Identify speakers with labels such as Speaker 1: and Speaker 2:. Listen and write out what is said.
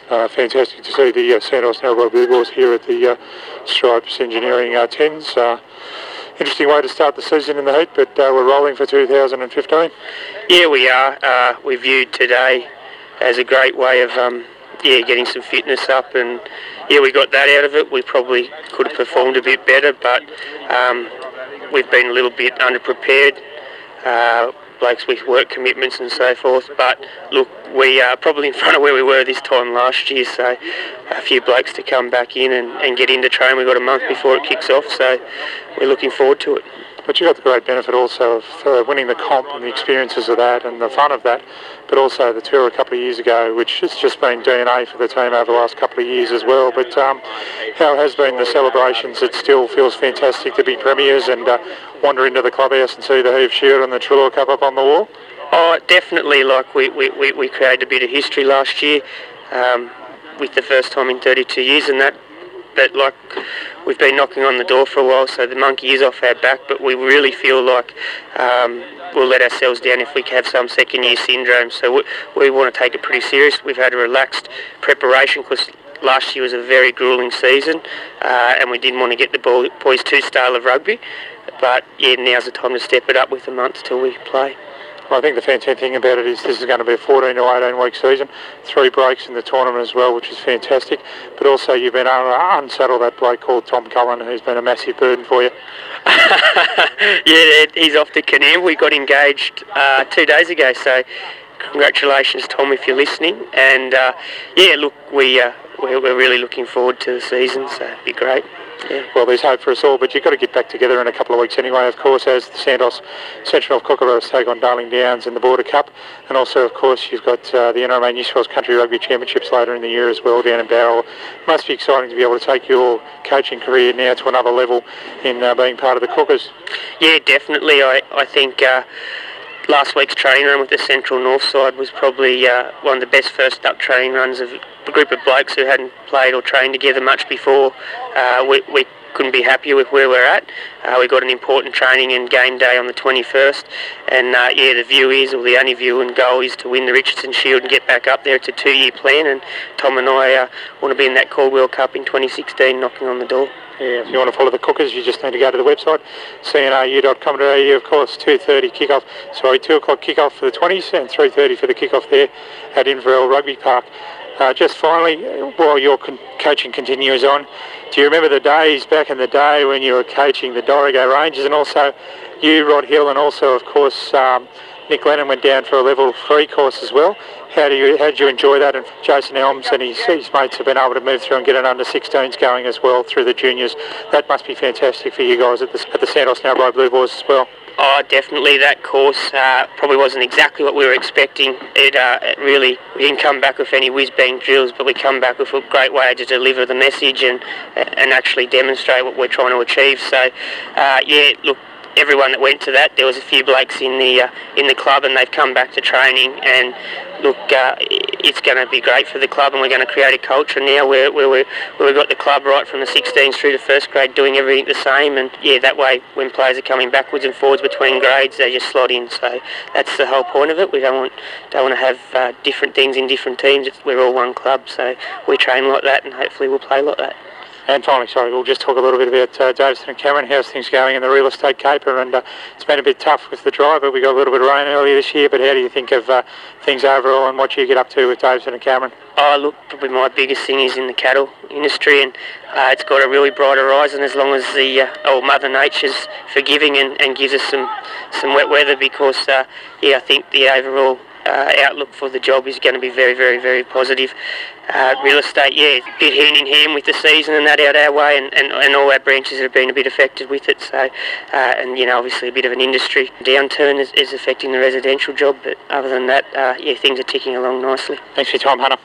Speaker 1: Fantastic to see the Santos Narrabri Blue Boars here at the Stripes Engineering 10s. Interesting way to start the season in the heat, but we're rolling for 2015.
Speaker 2: Yeah, we are. We viewed today as a great way of getting some fitness up, and we got that out of it. We probably could have performed a bit better, but we've been a little bit underprepared. Blokes with work commitments and so forth, but look, we are probably in front of where we were this time last year, so a few blokes to come back in and get into training. We've got a month before it kicks off, so we're looking forward to it.
Speaker 1: But you got the great benefit also of winning the comp and the experiences of that and the fun of that, but also the tour a couple of years ago, which has just been DNA for the team over the last couple of years as well. But how has been the celebrations? It still feels fantastic to be premiers and wander into the clubhouse and see the Heave Shield and the Trelaw Cup up on the wall.
Speaker 2: Oh, definitely. Like we created a bit of history last year with the first time in 32 years and that. But like we've been knocking on the door for a while, so the monkey is off our back. But we really feel like we'll let ourselves down if we have some second-year syndrome. So we want to take it pretty serious. We've had a relaxed preparation because last year was a very gruelling season, and we didn't want to get the boys too stale of rugby. But now's the time to step it up with a month till we play.
Speaker 1: Well, I think the fantastic thing about it is this is going to be a 14 to 18 week season, 3 breaks in the tournament as well, which is fantastic. But also you've been able to unsaddle that bloke called Tom Cullen, who's been a massive burden for you.
Speaker 2: He's off to Canam. We got engaged 2 days ago, so congratulations, Tom, if you're listening. And look, we're really looking forward to the season, so it'd be great. Yeah.
Speaker 1: Well, there's hope for us all, but you've got to get back together in a couple of weeks anyway, of course, as the Santos Central Kookaburras take on Darling Downs in the Border Cup. And also, of course, you've got the NRMA New South Wales Country Rugby Championships later in the year as well down in Bowral. It must be exciting to be able to take your coaching career now to another level in being part of the Cookers.
Speaker 2: Yeah, definitely. I think last week's training run with the Central North side was probably one of the best first up training runs of a group of blokes who hadn't played or trained together much before. We couldn't be happier with where we're at. We got an important training and game day on the 21st, and the view is, or the only view and goal is to win the Richardson Shield and get back up there. It's a 2-year plan, and Tom and I want to be in that Caldwell Cup in 2016, knocking on the door.
Speaker 1: Yeah, if you want to follow the Cookers, you just need to go to the website, cnru.com.au, of course, 2:30 kickoff. Sorry, 2 o'clock kickoff for the 20s and 3:30 for the kickoff there at Inverell Rugby Park. Just finally, while your coaching continues on, do you remember the days back in the day when you were coaching the Dorrigo Rangers, and also you, Rod Hill, and also, of course, Nick Lennon went down for a level 3 course as well. How did you enjoy that? And Jason Elms and his mates have been able to move through and get an under-16s going as well through the juniors. That must be fantastic for you guys at the Santos Narrabri Blue Boars as well.
Speaker 2: Oh, definitely. That course probably wasn't exactly what we were expecting. It really, we didn't come back with any whiz-bang drills, but we come back with a great way to deliver the message and actually demonstrate what we're trying to achieve. So, look, everyone that went to that, there was a few blokes in the club, and they've come back to training. And look, it's going to be great for the club, and we're going to create a culture now where we've got the club right from the 16s through to first grade doing everything the same. And that way, when players are coming backwards and forwards between grades, they just slot in. So that's the whole point of it. We don't want to have different things in different teams. We're all one club, so we train like that, and hopefully we'll play like that.
Speaker 1: And finally, we'll just talk a little bit about Davison and Cameron. How's things going in the real estate caper? And it's been a bit tough with the driver. We got a little bit of rain earlier this year, but how do you think of things overall and what you get up to with Davison and Cameron?
Speaker 2: Oh, look, probably my biggest thing is in the cattle industry, and it's got a really bright horizon as long as Mother Nature's forgiving and gives us some wet weather, because I think the overall outlook for the job is going to be very, very, very positive. Real estate, a bit hand in hand with the season and that out our way, and all our branches have been a bit affected with it. So, obviously a bit of an industry downturn is affecting the residential job, but other than that, things are ticking along nicely.
Speaker 1: Thanks for your time, Hunter.